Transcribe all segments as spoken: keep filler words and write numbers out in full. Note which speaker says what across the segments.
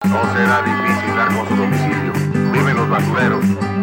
Speaker 1: No será difícil dar con su domicilio. Viven los basureros.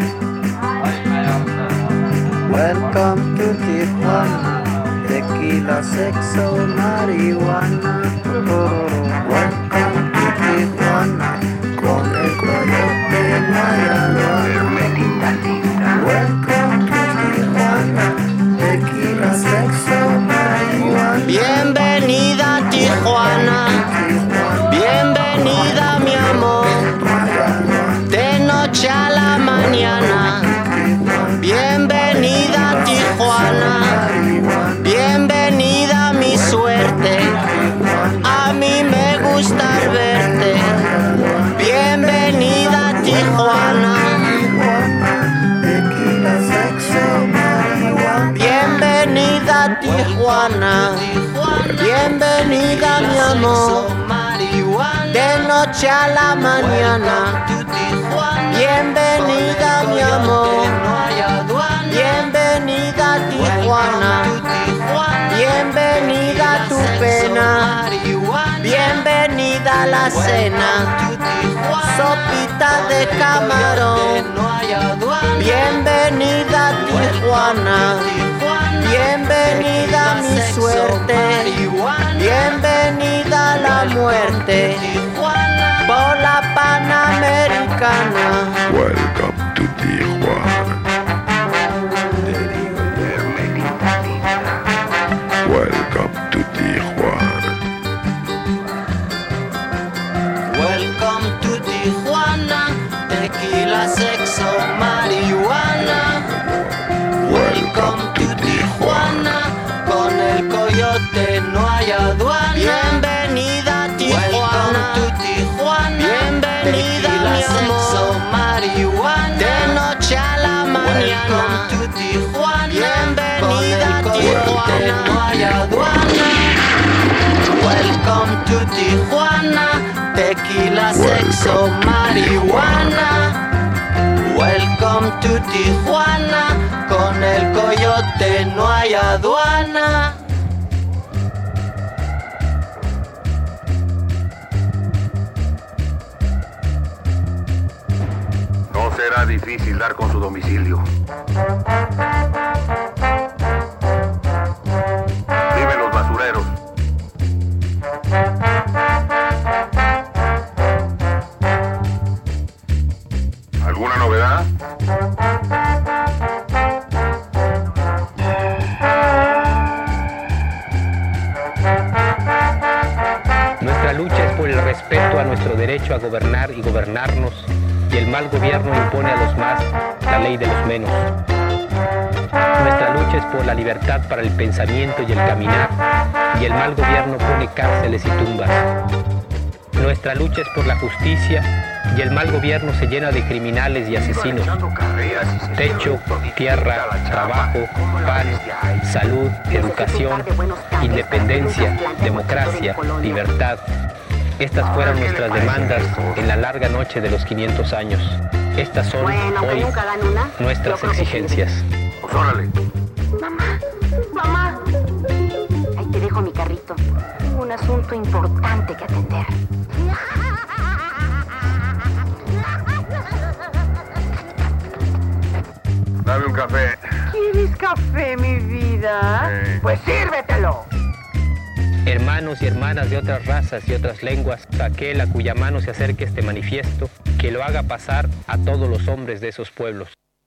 Speaker 2: Welcome to Tijuana. Tequila, sexo, marihuana. Welcome to Tijuana. Con el coyote no hay aduana. Welcome to Tijuana. Tequila, sexo, marihuana.
Speaker 3: Bienvenida a Tijuana. Bienvenida mi amor. De noche a la mañana. Bienvenida a Tijuana. Bienvenida mi suerte. A mí me gusta verte. Bienvenida a Tijuana. Bienvenida a Tijuana. Bienvenida mi amor. De noche a la mañana. Bienvenida mi amor. Bienvenida a Tijuana. Bienvenida a tu pena. Bienvenida a la cena. Sopita de camarón. Bienvenida a Tijuana. Bienvenida a mi suerte. Bienvenida a la muerte. Por la Panamericana.
Speaker 1: Welcome to Tijuana. Welcome to Tijuana.
Speaker 3: Welcome to Tijuana. Tequila, sexo, marihuana. Welcome to Tijuana. Con el coyote no hay aduana. Bienvenida a Tijuana. Welcome to Tijuana. Bienvenida mi amor. Marihuana. De noche a la mañana. Welcome to Tijuana. Bienvenida a Tijuana. No hay aduana. Welcome to Tijuana. Tequila, sexo, marihuana. Welcome to Tijuana. Con el coyote no hay aduana.
Speaker 1: No será difícil dar con su domicilio. Viven los basureros. ¿Alguna novedad?
Speaker 4: Nuestra lucha es por el respeto a nuestro derecho a gobernar y gobernarnos, y el mal gobierno impone a los más la ley de los menos. Nuestra lucha es por la libertad para el pensamiento y el caminar, y el mal gobierno pone cárceles y tumbas. Nuestra lucha es por la justicia, y el mal gobierno se llena de criminales y asesinos. Techo, tierra, trabajo, pan, salud, educación, independencia, democracia, libertad. Estas fueron nuestras demandas en la larga noche de los quinientos años. Estas son hoy nuestras exigencias.
Speaker 1: Pues órale.
Speaker 5: Mamá, mamá. Ahí te dejo mi carrito. Tengo un asunto importante que atender.
Speaker 1: Dame un café.
Speaker 5: ¿Quieres café, mi vida?
Speaker 1: Sí.
Speaker 5: Pues sírvetelo.
Speaker 4: Hermanos y hermanas de otras razas y otras lenguas, aquel a cuya mano se acerque este manifiesto, que lo haga pasar a todos los hombres de esos pueblos.